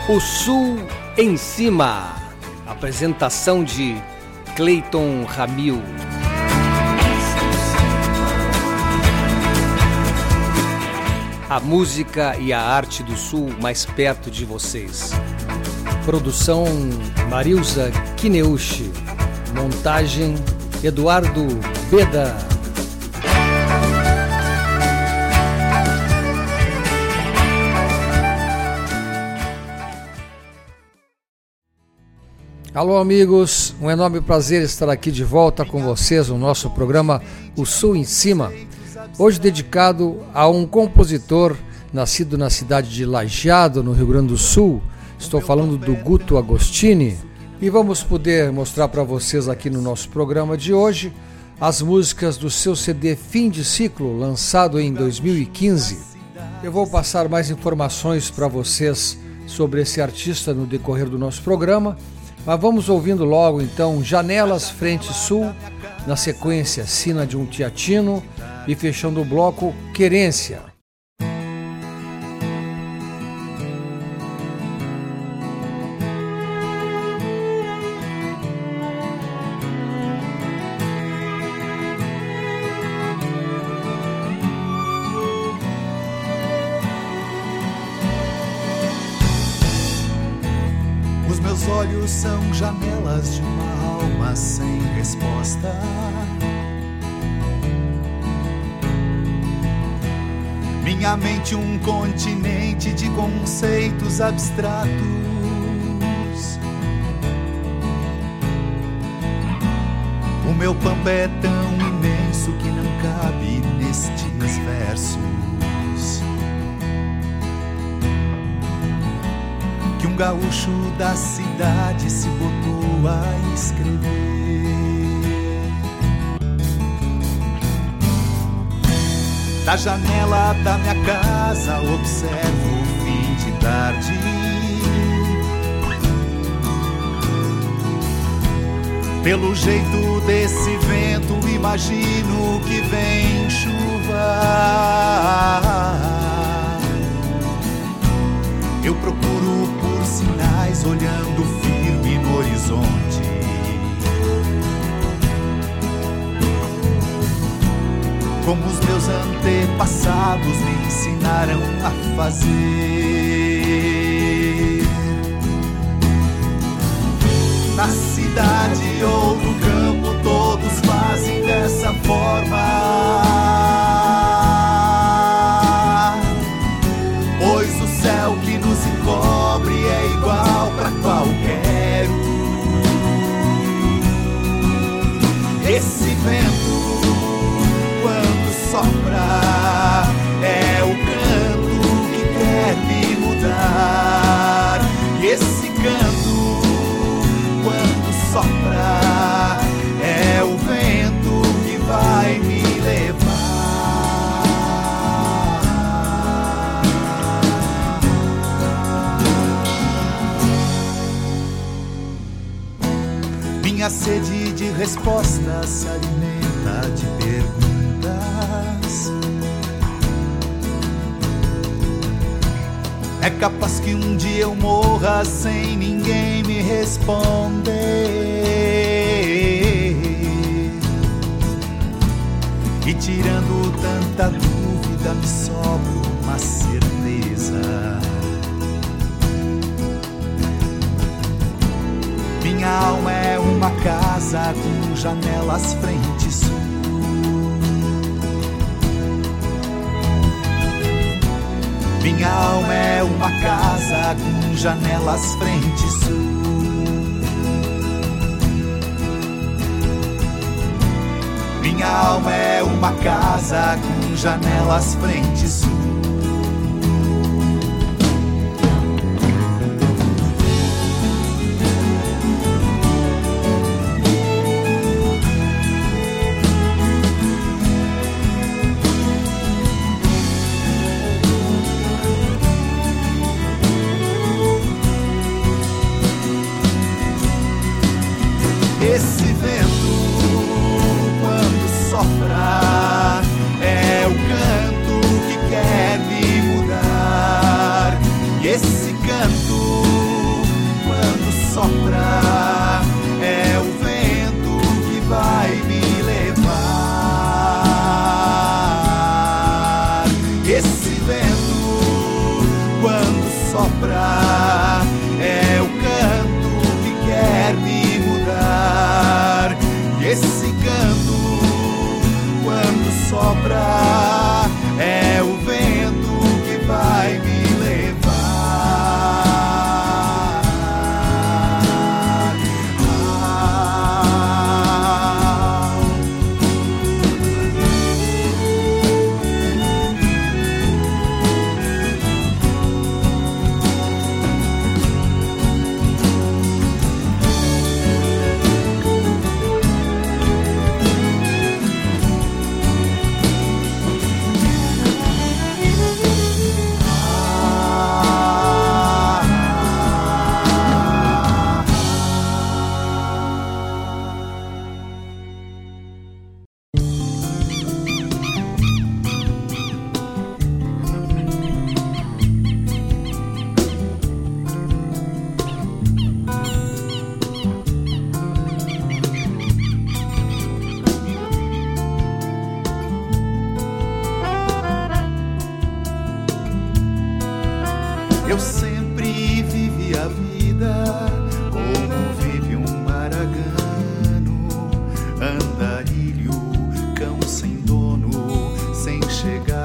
O Sul em Cima. Apresentação de Cleiton Ramil. A música e a arte do Sul mais perto de vocês. Produção Marilza Kineuchi. Montagem Eduardo Beda. Alô amigos, um enorme prazer estar aqui de volta com vocês no nosso programa O Sul em Cima. Hoje dedicado a um compositor nascido na cidade de Lajeado, no Rio Grande do Sul. Estou falando do Guto Agostini e vamos poder mostrar para vocês aqui no nosso programa de hoje as músicas do seu CD Fim de Ciclo, lançado em 2015. Eu vou passar mais informações para vocês sobre esse artista no decorrer do nosso programa, mas vamos ouvindo logo então Janelas Frente Sul, na sequência Sina de um Teatino e fechando o bloco Querência. Os meus olhos são janelas de uma alma sem resposta. Minha mente um continente de conceitos abstratos. O meu pampa é tão imenso que não cabe nestes versos. Que um gaúcho da cidade se botou a escrever. Da janela da minha casa observo o fim de tarde. Pelo jeito desse vento imagino que vem chuva. Eu procuro por sinais olhando firme no horizonte. Como os meus antepassados me ensinaram a fazer. Na cidade ou no campo todos fazem dessa forma. Pois o céu que nos encobre é igual pra qualquer um. Esse vento, quando sopra, é o canto que quer me mudar. E esse canto, quando sopra, é o vento que vai me levar. Minha sede de respostas se alimenta de perguntas. É capaz que um dia eu morra sem ninguém me responder. E tirando tanta dúvida me sobra uma certeza. Minha alma é uma casa com janelas frente sul. Minha alma é uma casa com janelas frente sul. Minha alma é uma casa com janelas frente sul. Esse vento, quando sopra, é o canto que quer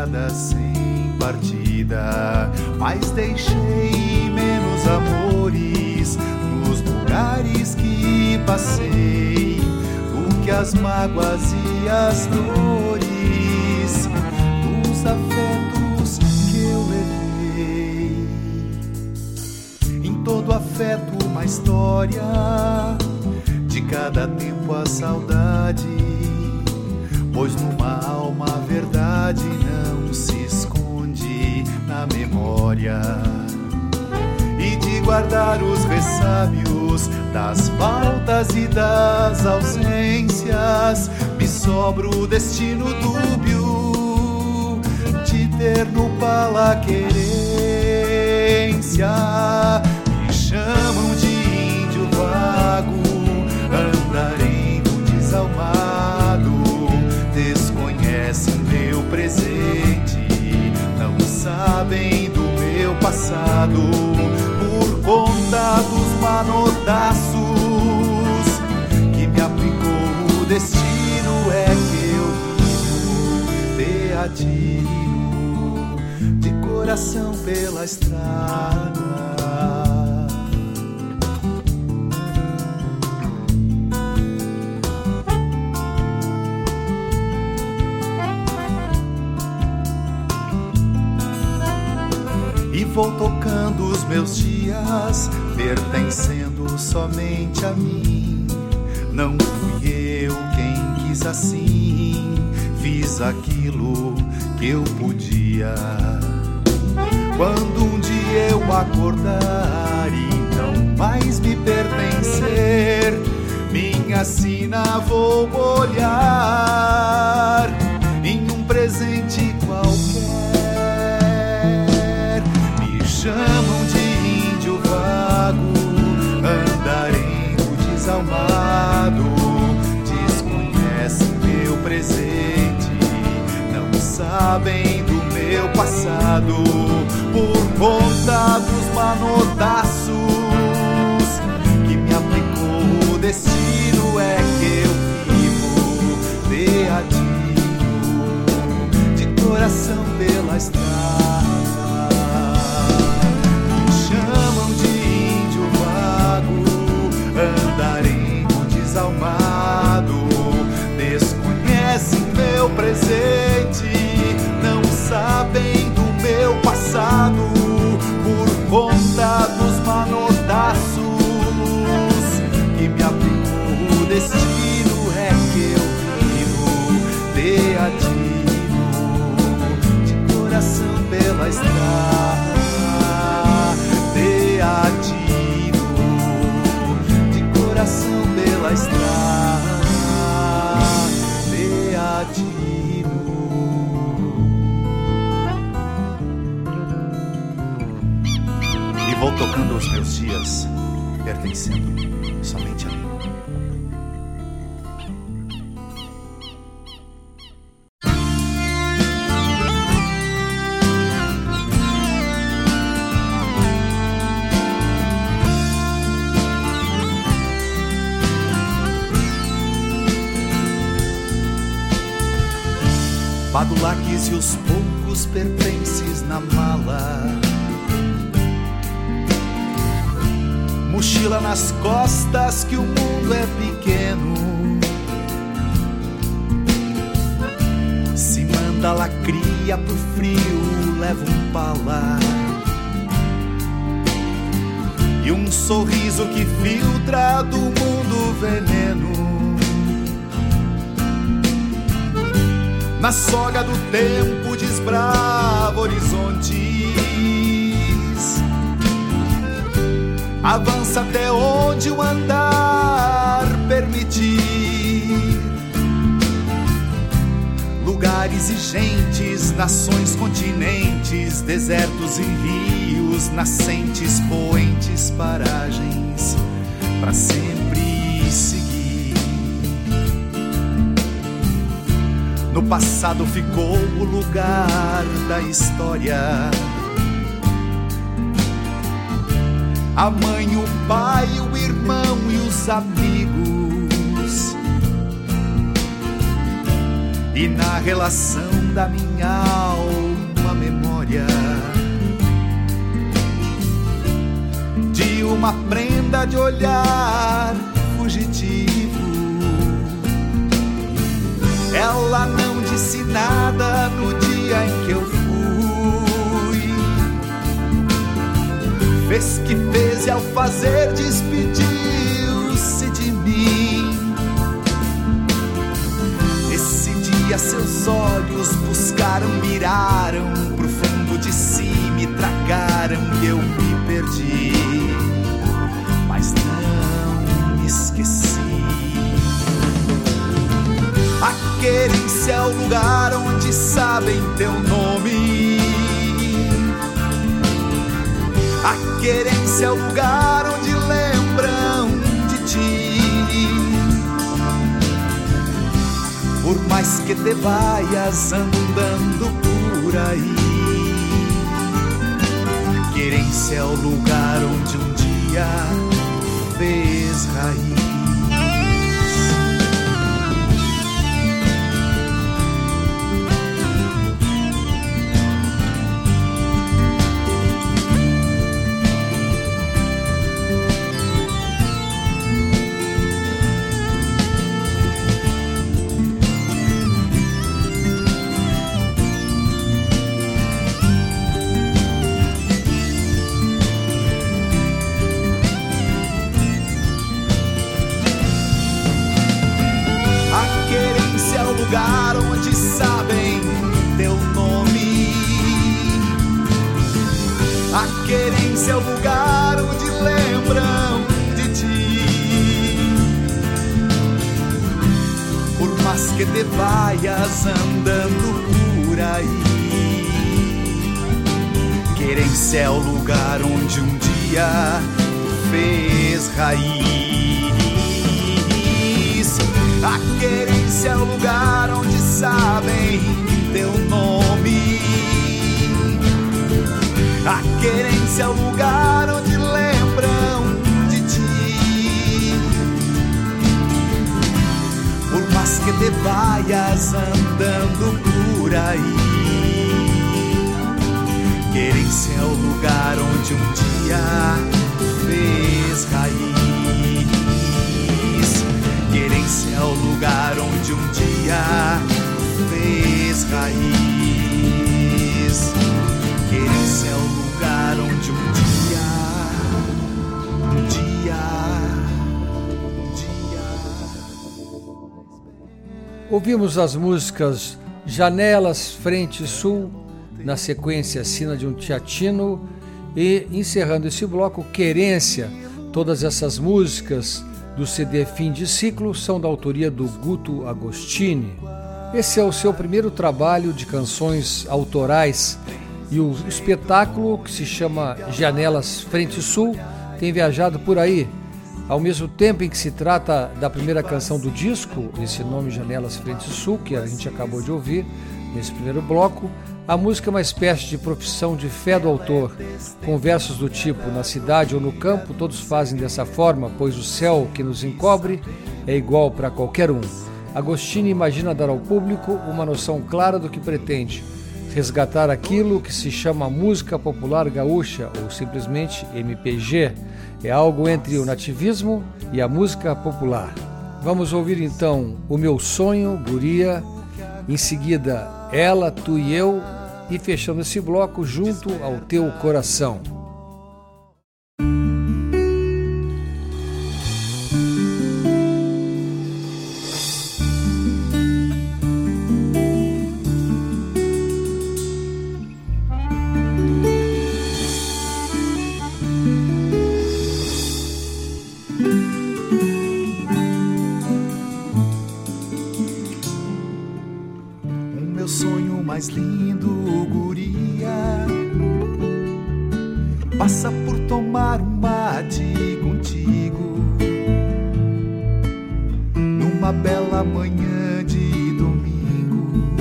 estrada sem partida, mas deixei menos amores nos lugares que passei do que as mágoas e as dores dos afetos que eu levei. Em todo afeto uma história, de cada tempo a saudade, pois numa alma a verdade não se esconde na memória. E de guardar os ressábios das faltas e das ausências, me sobra o destino dúbio de ter no pala querência. Me chamam de índio vago, andareiro desalmado, desconhecem meu presente, não sabem do meu passado. Por conta dos manotaços que me aplicou o destino, é que eu vivo beatino, de coração pela estrada. E vou tocando os meus dias, pertencendo somente a mim. Não fui eu quem quis assim, fiz aquilo que eu podia. Quando um dia eu acordar e não mais me pertencer, minha sina vou molhar em um presente qualquer. Chamam de índio vago, andarengo desalmado, desconhecem meu presente, não sabem do meu passado. Por conta dos manotaços que me aplicou o destino, é que eu vivo beatino, de coração pela estrada. Andarengo desalmado, desconhecem meu presente, não sabem do meu passado. Por conta dos manotaços que me aplicou o destino, é que eu vivo beatino, de coração pela estrada. Beatino, coração pela estrada, beatino. E vou tocando os meus dias, pertencendo somente a mim. Badulaques e os poucos pertences na mala, mochila nas costas que o mundo é pequeno. Se manda lacria pro frio, leva um pala e um sorriso que filtra do mundo veneno. Na soga do tempo desbrava horizontes, avança até onde o andar permitir. Lugares e gentes, nações, continentes, desertos e rios, nascentes, poentes, paragens, pra sempre seguir. No passado ficou o lugar da história, a mãe, o pai, o irmão e os amigos. E na relação da minha alma uma prenda de olhar fugitivo. Ela não disse nada no dia em que eu fui. Fez que fez e ao fazer despediu-se de mim. Esse dia seus olhos buscaram, miraram pro fundo de si, me tragaram e eu me perdi, mas não me esqueci. A querência é o lugar onde sabem teu nome. A querência é o lugar onde lembram de ti. Por mais que te vaias andando por aí, a querência é o lugar onde um dia fez raiz. Lugar onde sabem teu nome. A querência é o lugar onde lembram de ti. Por mais que te vaias andando por aí, querência é o lugar onde um dia fez raiz. A querência é o lugar onde sabem teu nome. A querência é o lugar onde lembram de ti. Por mais que te vaias andando por aí, querência é o lugar onde um dia fez raiz. Querência é o lugar onde um dia fez raiz. Querência é o lugar onde um dia. Ouvimos as músicas Janelas, Frente Sul, na sequência Sina de um Teatino, e encerrando esse bloco, Querência. Todas essas músicas do CD Fim de Ciclo são da autoria do Guto Agostini. Esse é o seu primeiro trabalho de canções autorais e o espetáculo, que se chama Janelas Frente Sul, tem viajado por aí. Ao mesmo tempo em que se trata da primeira canção do disco, esse nome Janelas Frente Sul, que a gente acabou de ouvir nesse primeiro bloco, a música é uma espécie de profissão de fé do autor, com versos do tipo: na cidade ou no campo todos fazem dessa forma, pois o céu que nos encobre é igual para qualquer um. Agostini imagina dar ao público uma noção clara do que pretende, resgatar aquilo que se chama música popular gaúcha, ou simplesmente MPG. É algo entre o nativismo e a música popular. Vamos ouvir então O Meu Sonho, Guria, em seguida Ela, Tu e Eu, e fechando esse bloco, Junto ao Teu Coração. Mais lindo, guria, passa por tomar um mate contigo numa bela manhã de domingo,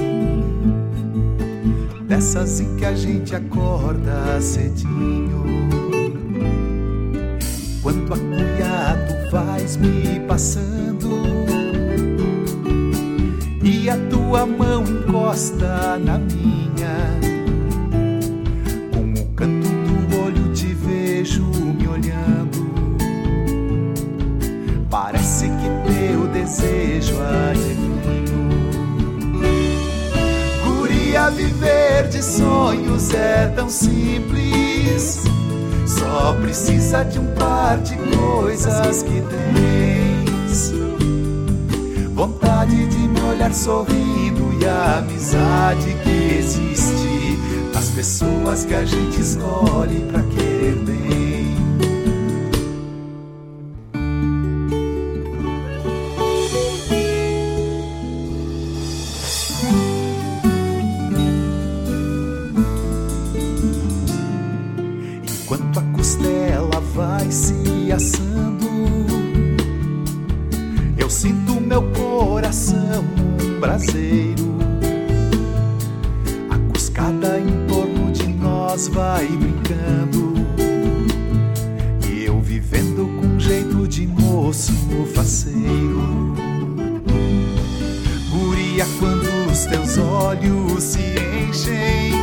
dessas em que a gente acorda cedinho. Quando a cuia tu vais me passando e a tua mão encosta na minha, com o canto do olho te vejo me olhando. desejo adivinho. Guria, viver de sonhos é tão simples, só precisa de um par de coisas que tens: vontade de me olhar sorrindo e a amizade que existe nas pessoas que a gente escolhe pra querer bem. Enquanto a costela vai se assando, eu sinto meu coração um braseiro. A cuscada em torno de nós vai brincando, e eu vivendo com jeito de moço faceiro. Guria, quando os teus olhos se enchem,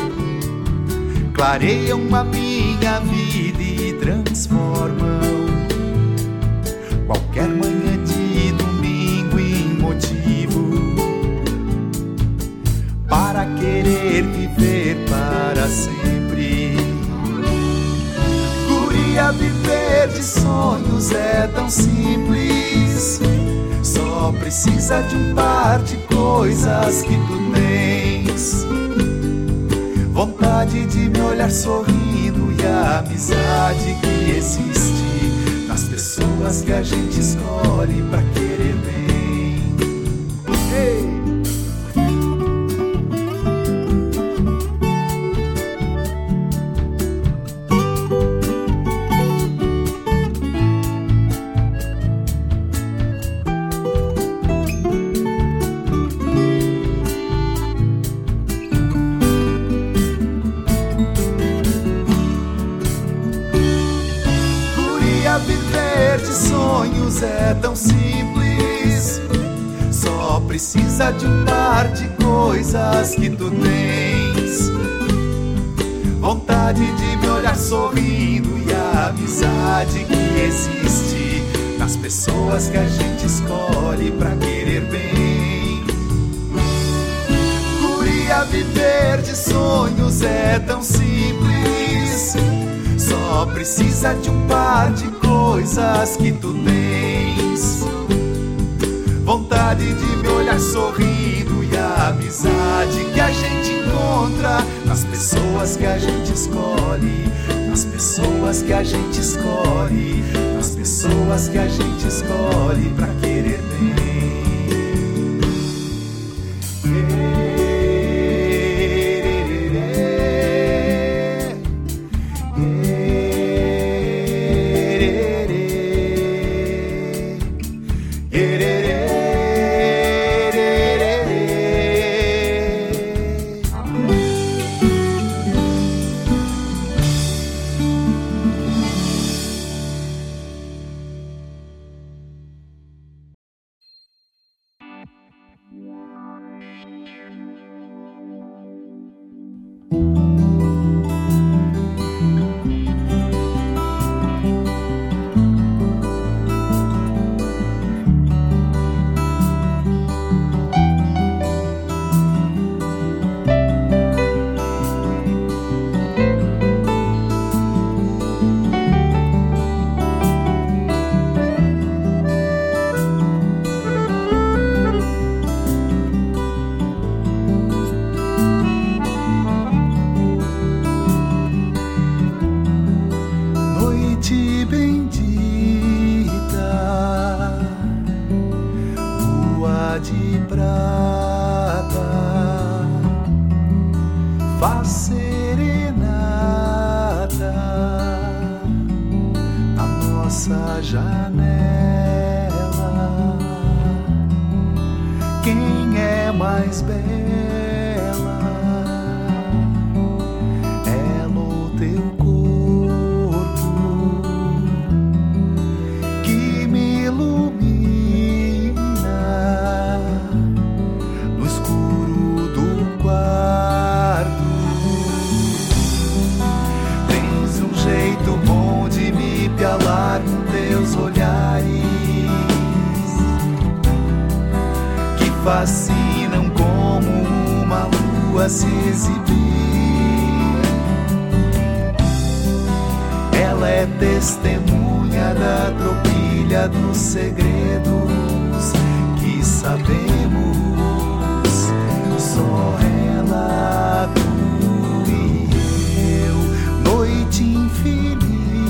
clareiam a minha vida e transformam qualquer manhã de domingo em motivo para querer viver para sempre. Guria, viver de sonhos é tão simples, só precisa de um par de coisas que tu tens: vontade de me olhar sorrindo e a amizade que existe nas pessoas que a gente escolhe pra querer bem. Hey! Viver de sonhos é tão simples, só precisa de um par de coisas que tu tens: vontade de me olhar sorrindo e a amizade que existe nas pessoas que a gente escolhe pra querer bem. Guria, viver de sonhos é tão simples, só precisa de um par de coisas que tu tens: vontade de me olhar sorrindo e a amizade que a gente encontra nas pessoas que a gente escolhe, nas pessoas que a gente escolhe, nas pessoas que a gente escolhe pra querer bem. Faz serenata na nossa janela. Quem é mais bela, ela ou teu corpo que me ilumina no escuro do quarto. Tens um jeito bom de me pialar com teus olhares. fascinam como uma lua se exibir. Ela é testemunha da tropilha dos segredos que sabemos. Só ela, tu e eu, noite infinita,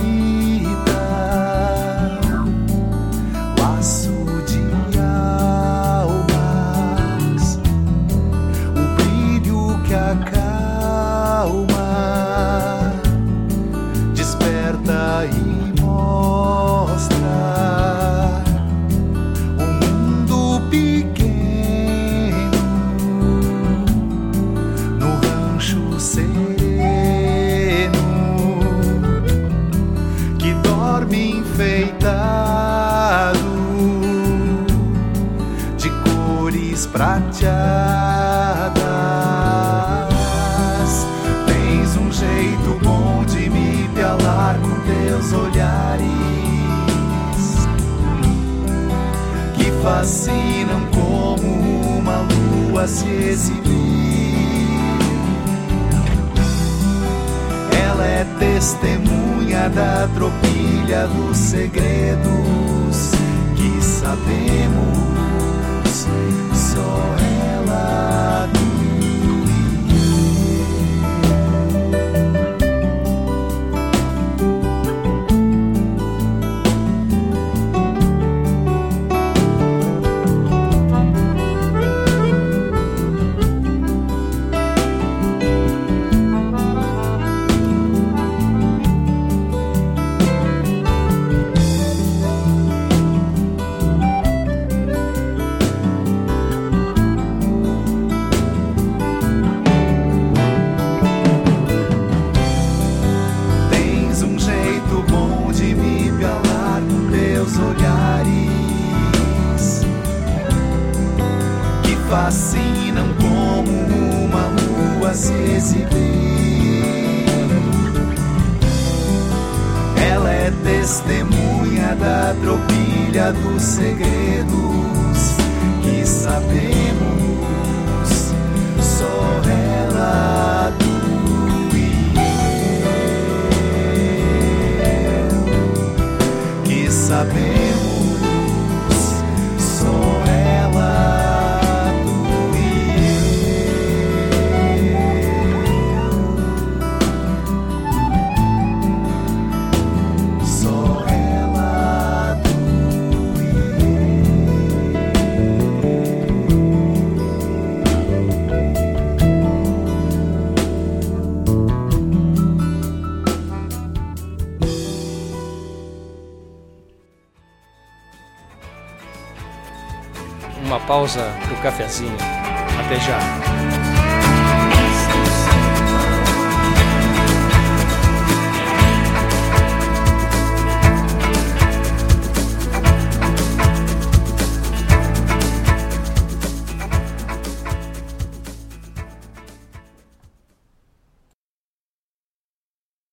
laço de almas, o brilho que acalma, desperta e mostra um mundo pequeno no rancho sereno que dorme enfeitado de cores prateadas. Tens um jeito bom de me pialar com teus olhares que fascinam como uma lua se exibir. Ela é testemunha da tropilha dos segredos que sabemos. Só ela, tu fascinam como uma lua se exibir. Ela é testemunha da tropilha dos segredos que sabemos. Só ela, tu e eu, que sabemos. Só ela. Uma pausa pro cafezinho. Até já.